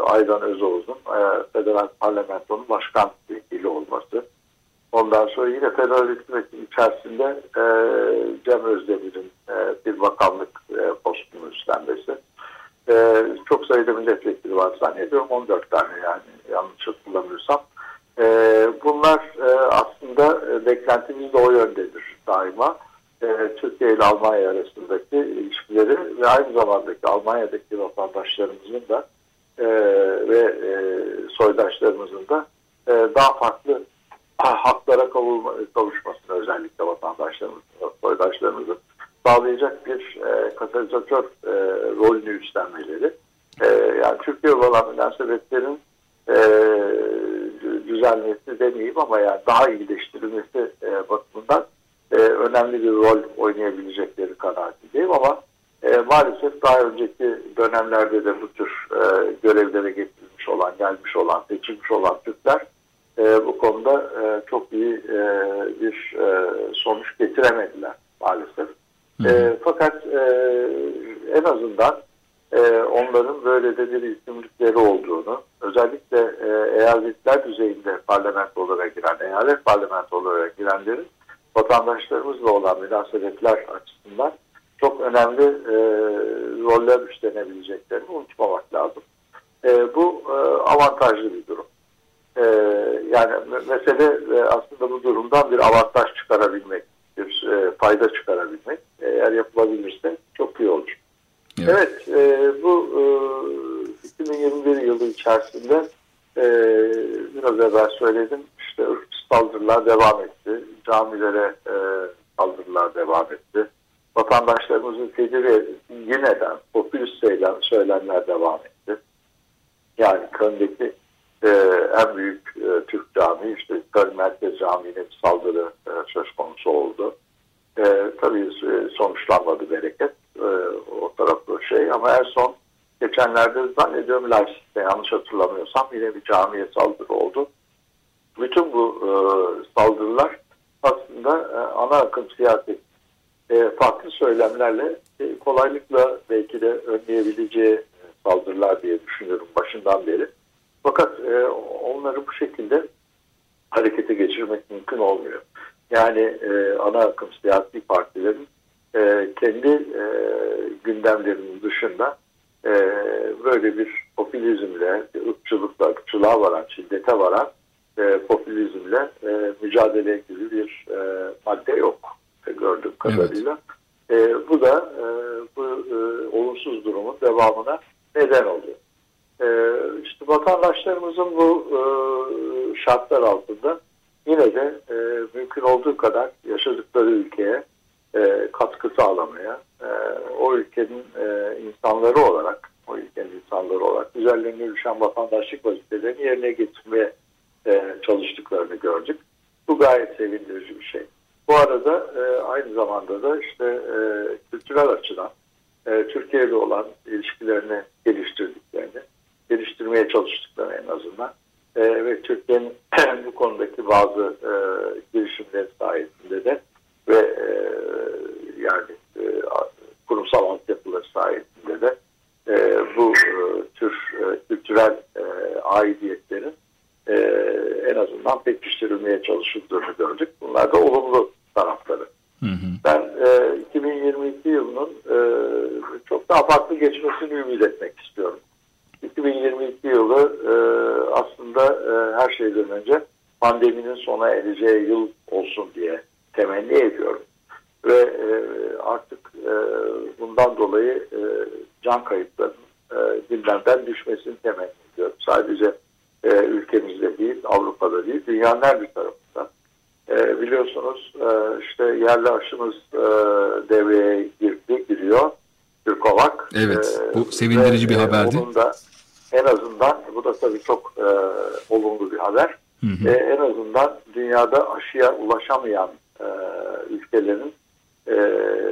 Speaker 6: Federal Parlamento'nun başkan vekili olması. Ondan sonra yine federal hükümetin içerisinde Cem Özdemir'in bir bakanlık postunu üstlenmesi. Çok sayıda milletvekili var zannediyorum, 14 tane, yani yanlış hatırlamıyorsam. Bunlar aslında beklentimiz de o yöndedir daima. Türkiye ile Almanya arasındaki ilişkileri ve aynı zamandaki Almanya'daki vatandaşlarımızın da ve soydaşlarımızın da daha farklı haklara kavuşmasını, özellikle vatandaşlarımızın, soydaşlarımızın sağlayacak bir katalizatör rolünü üstlenmeleri. Yani Türkiye olan münasebetlerin düzenlemesi demeyeyim ama yani daha iyileştirilmesi bakımından önemli bir rol oynayabilecekleri kanaatindeyim ama maalesef daha önceki dönemlerde de bu tür görevlere getirilmiş olan, gelmiş olan, seçilmiş olan Türkler bu konuda çok iyi bir sonuç getiremediler maalesef. Fakat en azından onların böyle de bir yükümlülükleri olduğunu, özellikle eyaletler düzeyinde parlamentolara giren, eyalet parlamentolara girenlerin vatandaşlarımızla olan münasebetler açısından çok önemli roller üstlenebileceklerini unutmamak lazım. Bu avantajlı bir durum. Yani mesele aslında bu durumdan bir avantaj çıkarabilmek, bir fayda çıkarabilmek. Eğer yapılabilirse çok iyi olur. Evet, bu 2021 yılı içerisinde biraz evvel söyledim, işte ırkçı saldırılar devam etti, camilere saldırılar devam etti, vatandaşlarımızın yine de popülist söylemler devam etti. Yani Köln'deki en büyük Türk camii, işte Köln Merkez Camii'ne bir saldırı söz konusu oldu. Tabii sonuçlanmadı bereket o tarafı ama en son geçenlerde zannediyorum Leipzig'te, yanlış hatırlamıyorsam, yine bir camiye saldırı oldu. Bütün bu saldırılar aslında ana akım siyaset farklı söylemlerle kolaylıkla belki de önleyebileceği saldırılar diye düşünüyorum başından beri. Fakat onları bu şekilde harekete geçirmek mümkün olmuyor. Yani ana akım siyasi partilerin kendi gündemlerinin dışında böyle bir popülizmle, ırkçılığa varan, şiddete varan popülizmle mücadele gibi bir madde yok gördüğüm kadarıyla. Evet. Bu da bu olumsuz durumun devamına neden oluyor. İşte vatandaşlarımızın bu şartlar altında yine de mümkün olduğu kadar yaşadıkları ülkeye katkı sağlamaya, o ülkenin insanları olarak, üzerlerine düşen vatandaşlık vazifelerini yerine getirmeye çalıştıklarını gördük. Bu gayet sevindirici bir şey. Bu arada aynı zamanda da işte kültürel açıdan Türkiye ile olan ilişkilerini geliştirmeye çalıştıklarını en azından ve Türkiye'nin bu konudaki bazı girişimleri sayesinde de ve yani kurumsal altyapıları sayesinde de bu tür kültürel aidiyetlerin en azından pekiştirilmeye çalışıldığını gördük. Bunlar da olumlu tarafları. Ben 2022 yılının çok daha farklı geçmesini ümit etmek istiyorum. 2022 yılı aslında her şeyden önce pandeminin sona ereceği yıl olsun diye temenni ediyorum. Ve artık bundan dolayı can kayıplarının gündemden düşmesini temenni ediyorum. Sadece ülkemizde değil, Avrupa'da değil, dünyanın her bir tarafında. Biliyorsunuz işte yerli aşımız devreye giriyor. Türkovak.
Speaker 2: Evet, bu sevindirici bir haberdi.
Speaker 6: Onun da en azından, bu da tabii çok olumlu bir haber. En azından dünyada aşıya ulaşamayan ülkelerin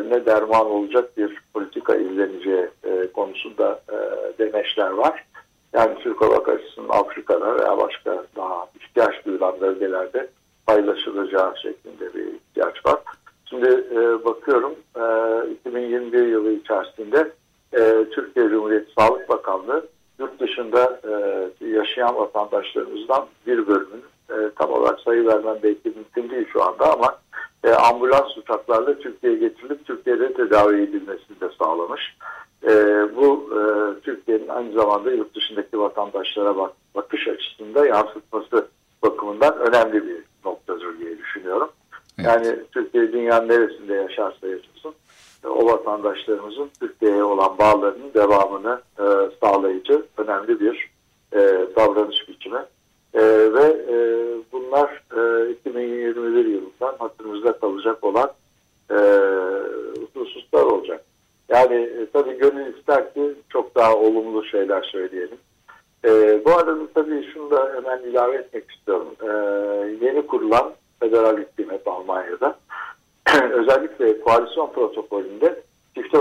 Speaker 6: dertlerine derman olacak bir politika izleneceği konusunda demeçler var. Yani Türk Hava Kaçısı'nın Afrika'da veya başka daha ihtiyaç duyulan bölgelerde paylaşılacağı şeklinde bir ihtiyaç var. Şimdi bakıyorum 2021 yılı içerisinde Türkiye Cumhuriyeti Sağlık Bakanlığı yurt dışında yaşayan vatandaşlarımızdan bir bölümünün tam olarak sayı vermem belki mümkün değil şu anda ama ambulans uçaklarla Türkiye'ye getirilip Türkiye'de tedavi edilmesini de sağlamış. Bu Türkiye'nin aynı zamanda yurt dışındaki vatandaşlara bakış açısında yansıtması bakımından önemli bir noktadır diye düşünüyorum. Evet. Yani Türkiye dünyanın neresinde yaşarsa yaşasın o vatandaşlarımızın Türkiye'ye olan bağlarının devamını sağlayıcı önemli bir davranış biçimi. Ve bunlar 2021 yılından hatırımızda kalacak olan hususlar olacak. Yani tabii gönül ister ki çok daha olumlu şeyler söyleyelim. Bu arada tabii şunu da hemen ilave etmek istiyorum. Yeni kurulan federal hükümet Almanya'da özellikle koalisyon protokolünde çifte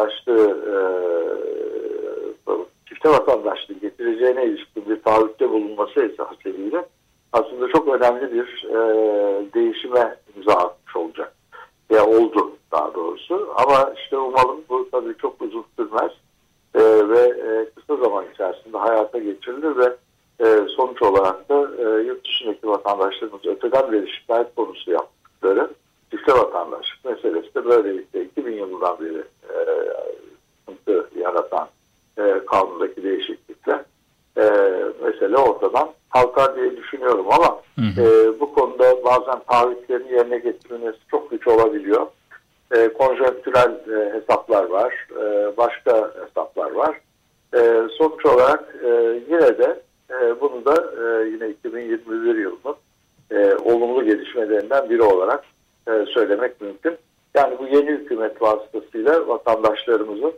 Speaker 6: vatandaşlığı getireceğine ilişkin bir taahhütte bulunması esasıyla aslında çok önemli bir değişime imza atmış olacak. Ya oldu daha doğrusu. Ama işte umalım bu tabii çok uzun sürmez ve kısa zaman içerisinde hayata geçirilir ve sonuç olarak da yurt dışındaki vatandaşlarımız öteden beri şikayet konusu yaptıkları çifte vatandaşlık meselesi de böylelikle 2000 yılından beri sıkıntı yaratan kanundaki değişiklikle mesele ortadan kalkar diye düşünüyorum ama bu konuda bazen taahhütlerin yerine getirilmesi çok güç olabiliyor. Konjonktürel hesaplar var, başka hesaplar var. Sonuç olarak yine de bunu da yine 2021 yılının olumlu gelişmelerinden biri olarak söylemek mümkün. Yani bu yeni hükümet vasıtasıyla vatandaşlarımızın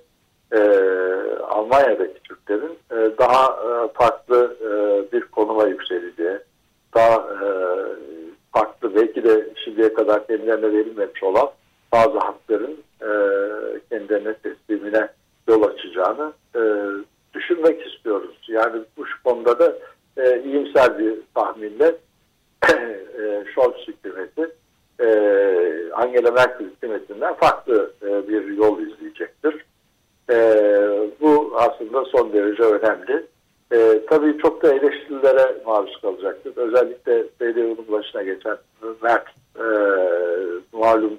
Speaker 6: Almanya'daki Türklerin daha farklı bir konuma yükseleceği, daha farklı belki de şimdiye kadar kendilerine verilmemiş olan bazı hakların kendilerine teslimine yol açacağını düşünmek istiyoruz. Yani bu konuda da iyimser bir tahminle Scholz hükümeti Angela Merkel hükümetinden farklı bir yol izleyecektir. Bu aslında son derece önemli. Tabii çok da eleştirilere maruz kalacaktır. Özellikle CDU'nun başına geçen Merz malum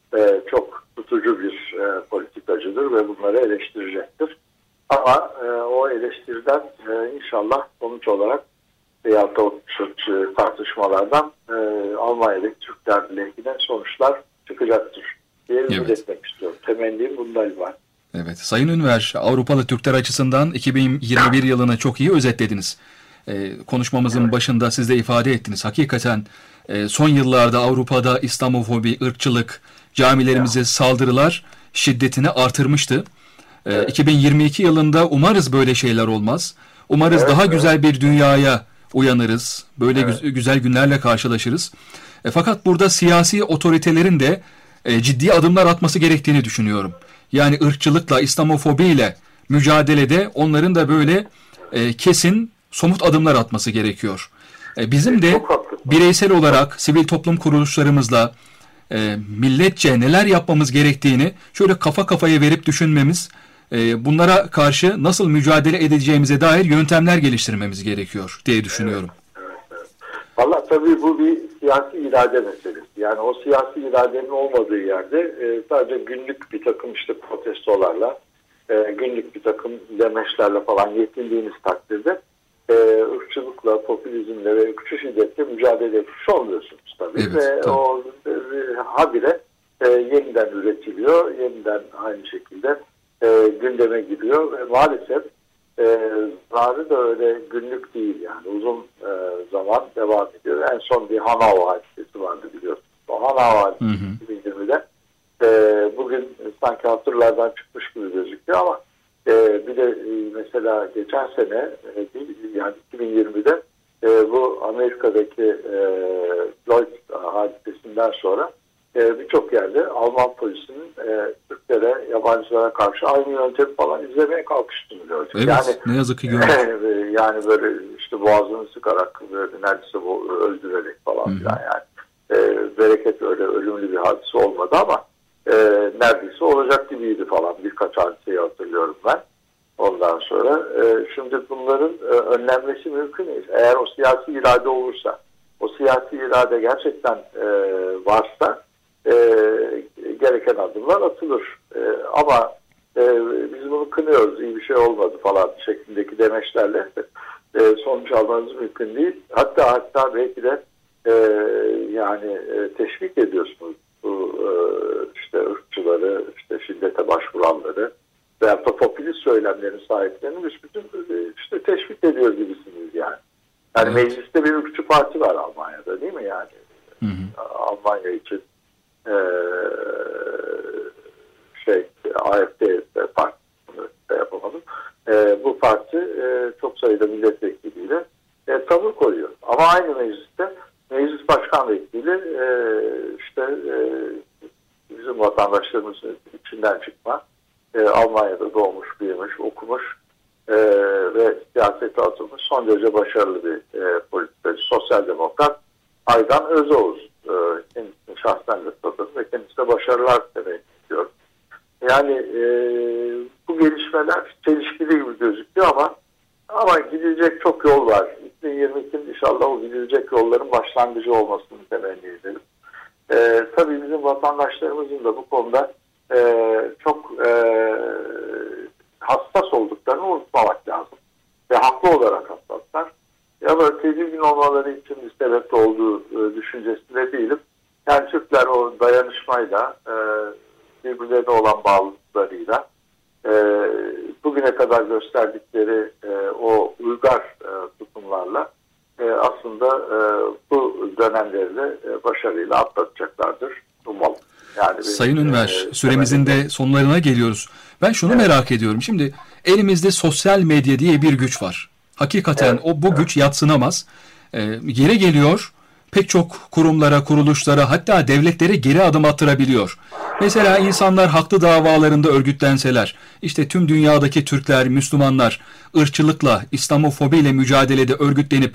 Speaker 6: çok tutucu bir politikacıdır ve bunları eleştirecektir. Ama o eleştiriden inşallah sonuç olarak veyahut da tartışmalardan Almanya'daki Türkler lehine sonuçlar çıkacaktır diye ümit etmek istiyorum. Temennim bundan ibaret.
Speaker 2: Evet, Sayın Ünver, Avrupalı Türkler açısından 2021 yılını çok iyi özetlediniz. Konuşmamızın başında siz de ifade ettiniz. Hakikaten son yıllarda Avrupa'da İslamofobi, ırkçılık, camilerimize saldırılar şiddetini artırmıştı. 2022 yılında umarız böyle şeyler olmaz. Umarız daha güzel bir dünyaya uyanırız. Böyle güzel günlerle karşılaşırız. Fakat burada siyasi otoritelerin de ciddi adımlar atması gerektiğini düşünüyorum. Yani ırkçılıkla, İslamofobiyle mücadelede onların da böyle kesin, somut adımlar atması gerekiyor. Bizim de bireysel olarak sivil toplum kuruluşlarımızla milletçe neler yapmamız gerektiğini şöyle kafa kafaya verip düşünmemiz, bunlara karşı nasıl mücadele edeceğimize dair yöntemler geliştirmemiz gerekiyor diye düşünüyorum.
Speaker 6: Evet. Vallahi tabii bu bir siyasi irade meselesi. Yani o siyasi iradenin olmadığı yerde sadece günlük bir takım işte protestolarla, günlük bir takım demeçlerle falan yetindiğiniz takdirde ırkçılıkla, popülizmle ve ırkçı şiddetle mücadele etmiş olmuyorsunuz tabii.
Speaker 2: Evet,
Speaker 6: ve
Speaker 2: tabii.
Speaker 6: O habire yeniden üretiliyor, yeniden aynı şekilde gündeme giriyor ve maalesef zararı da öyle günlük değil yani uzun zaman devam ediyor. En son bir Hanau hadisesi vardı biliyorsunuz. O Hanau hadisesi 2020'de bugün sanki hatırlardan çıkmış gibi gözüküyor ama bir de mesela geçen sene yani 2020'de bu Amerika'daki Floyd hadisesinden sonra birçok yerde Alman polisinin Türklere, yabancılara karşı aynı yöntemi falan izlemeye kalkıştığını gördük.
Speaker 2: Evet,
Speaker 6: Yani,
Speaker 2: ne yazık ki gördük.
Speaker 6: Yani böyle işte boğazını sıkarak, böyle neredeyse öldürerek falan filan yani. Bereket öyle ölümlü bir hadise olmadı ama neredeyse olacak gibiydi falan. Birkaç hadiseyi hatırlıyorum ben. Ondan sonra şimdi bunların önlenmesi mümkün değil. Eğer o siyasi irade olursa, o siyasi irade gerçekten varsa gereken adımlar atılır. Ama biz bunu kınıyoruz, iyi bir şey olmadı falan şeklindeki demeçlerle sonuç almanız mümkün değil. Hatta belki de yani teşvik ediyorsunuz bu işte ırkçıları, işte şiddete başvuranları veyahut da popülist söylemlerin sahiplerini bütün işte teşvik ediyor gibisiniz yani. Yani evet. Mecliste bir ırkçı parti var Almanya'da değil mi yani? Almanya için AfD partisini yapamadım. Bu parti çok sayıda milletvekiliyle tavır koyuyor. Ama aynı mecliste meclis başkan vekili bizim vatandaşlarımızın içinden çıkma, Almanya'da doğmuş, büyümüş, okumuş ve siyasete atılmış son derece başarılı bir politikacı, sosyal demokrat Aydan Özoğuz. Kendisini şahsen de tanıdım ve kendisine başarılar demek istiyorum. Yani bu gelişmeler çelişkili gibi gözüküyor ama gidilecek çok yol var. 2022'de inşallah o gidilecek yolların başlangıcı olmasını temenni edelim. Tabii bizim vatandaşlarımızın da bu konuda çok hassas olduklarını unutmamak lazım. Ve haklı olarak hassaslar. Ya böyle tedirgin olmaları için bir sebep olduğu düşüncesinde değilim. Yani Türkler o dayanışmayla, birbirlerine olan bağlılıklarıyla, bugüne kadar gösterdikleri o uygar tutumlarla aslında bu dönemleri de başarıyla atlatacaklardır umalım. Yani
Speaker 2: Sayın Ünver, süremizin de sonlarına geliyoruz. Ben şunu merak ediyorum. Şimdi elimizde sosyal medya diye bir güç var. Hakikaten bu güç yadsınamaz. Yere geliyor, pek çok kurumlara, kuruluşlara, hatta devletlere geri adım attırabiliyor. Mesela insanlar haklı davalarında örgütlenseler, işte tüm dünyadaki Türkler, Müslümanlar ırkçılıkla, İslamofobiyle mücadelede örgütlenip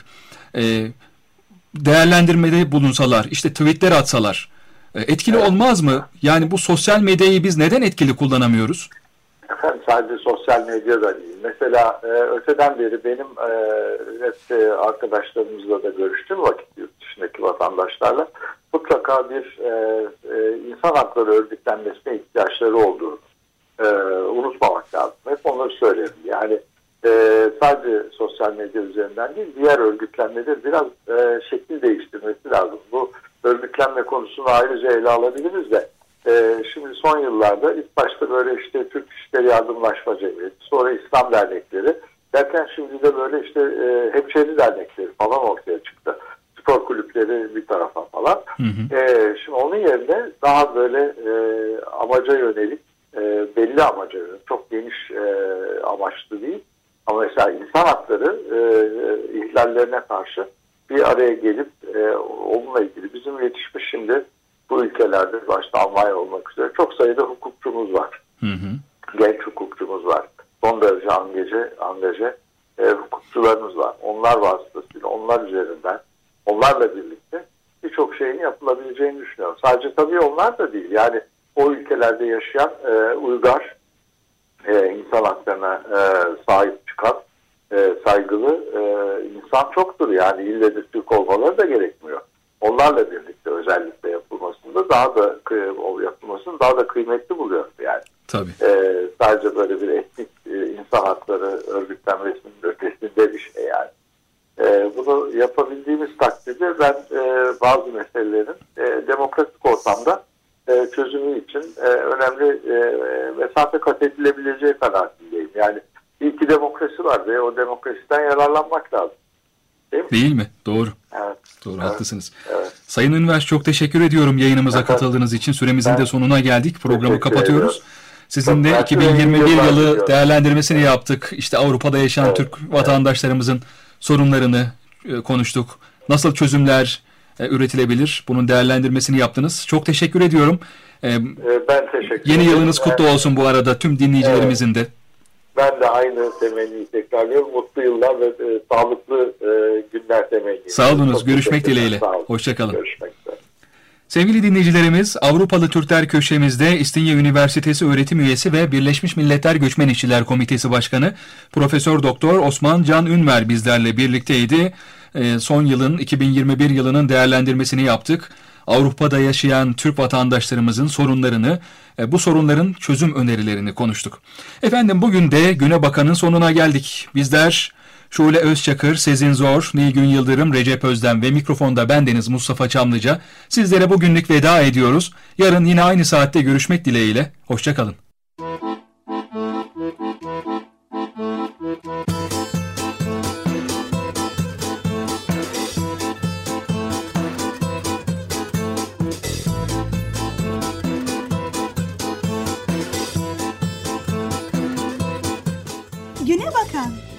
Speaker 2: değerlendirmede bulunsalar, işte tweetler atsalar, etkili olmaz mı? Yani bu sosyal medyayı biz neden etkili kullanamıyoruz?
Speaker 6: Efendim sadece sosyal medya da değil. Mesela öteden beri benim arkadaşlarımızla da görüştüğüm vakit yurt dışındaki vatandaşlarla mutlaka bir insan hakları örgütlenmesine ihtiyaçları olduğunu unutmamak lazım. Hep onları söylerim. Yani sadece sosyal medya üzerinden değil, diğer örgütlenmeleri biraz şekil değiştirmesi lazım. Bu örgütlenme konusunu ayrıca ele alabiliriz de şimdi son yıllarda ilk başta böyle işte Türk İşleri Yardımlaşma Cemiyeti, sonra İslam dernekleri derken şimdi de böyle işte hemşehri dernekleri falan ortaya çıktı. Spor kulüpleri bir tarafa falan. Şimdi onun yerine daha böyle amaca yönelik, belli amaca yönelik, çok geniş amaçlı değil. Ama mesela insan hakları ihlallerine karşı bir araya gelip onunla ilgili bizim yetişmiş şimdi bu ülkelerde başta Almanya olmak üzere çok sayıda hukukçumuz var. Genç hukukçumuz var. Son derece angaje hukukçularımız var. Onlar vasıtasıyla, onlar üzerinden, onlarla birlikte birçok şeyin yapılabileceğini düşünüyorum. Sadece tabii onlar da değil. Yani o ülkelerde yaşayan uygar, insan haklarına sahip çıkan, saygılı insan çoktur. Yani ille de Türk olmaları da gerekmiyor. Onlarla birlikte özellikle yapılmasında daha da kıymetli buluyorum yani.
Speaker 2: Tabii.
Speaker 6: Sadece böyle bir etnik insan hakları örgütlenmesinin ötesinde bir şey yani. Bunu yapabildiğimiz takdirde ben bazı meselelerin demokratik ortamda çözümü için önemli mesafe kat edilebileceği kanaatindeyim. Yani iyi ki demokrasi var ve o demokrasiden yararlanmak lazım.
Speaker 2: Değil mi? Doğru.
Speaker 6: Evet.
Speaker 2: Doğru,
Speaker 6: evet.
Speaker 2: Haklısınız.
Speaker 6: Evet.
Speaker 2: Sayın Ünver, çok teşekkür ediyorum yayınımıza katıldığınız için. Süremizin de sonuna geldik. Programı kapatıyoruz. Sizin de 2021 yılı değerlendirmesini yaptık. İşte Avrupa'da yaşayan Türk vatandaşlarımızın sorunlarını konuştuk. Nasıl çözümler üretilebilir. Bunun değerlendirmesini yaptınız. Çok teşekkür ediyorum.
Speaker 6: Ben teşekkür ederim.
Speaker 2: Yeni yılınız kutlu olsun bu arada tüm dinleyicilerimizin de.
Speaker 6: Ben de aynı temenniyi tekrarlıyorum. Mutlu yıllar ve sağlıklı günler temenni.
Speaker 2: Sağ olunuz.
Speaker 6: Çok
Speaker 2: Görüşmek
Speaker 6: teşekkürler.
Speaker 2: dileğiyle.
Speaker 6: Sağ olun.
Speaker 2: Hoşçakalın.
Speaker 6: Görüşmek üzere.
Speaker 2: Sevgili dinleyicilerimiz, Avrupalı Türkler köşemizde İstinye Üniversitesi öğretim üyesi ve Birleşmiş Milletler Göçmen İşçiler Komitesi Başkanı Profesör Doktor Osman Can Ünver bizlerle birlikteydi. Son yılın 2021 yılının değerlendirmesini yaptık. Avrupa'da yaşayan Türk vatandaşlarımızın sorunlarını, bu sorunların çözüm önerilerini konuştuk. Efendim bugün de Güne Bakan'ın sonuna geldik. Bizler Şule Özçakır, Sezin Zor, Nilgün Yıldırım, Recep Özden ve mikrofonda bendeniz Mustafa Çamlıca. Sizlere bugünlük veda ediyoruz. Yarın yine aynı saatte görüşmek dileğiyle. Hoşçakalın.
Speaker 1: Güne bakan.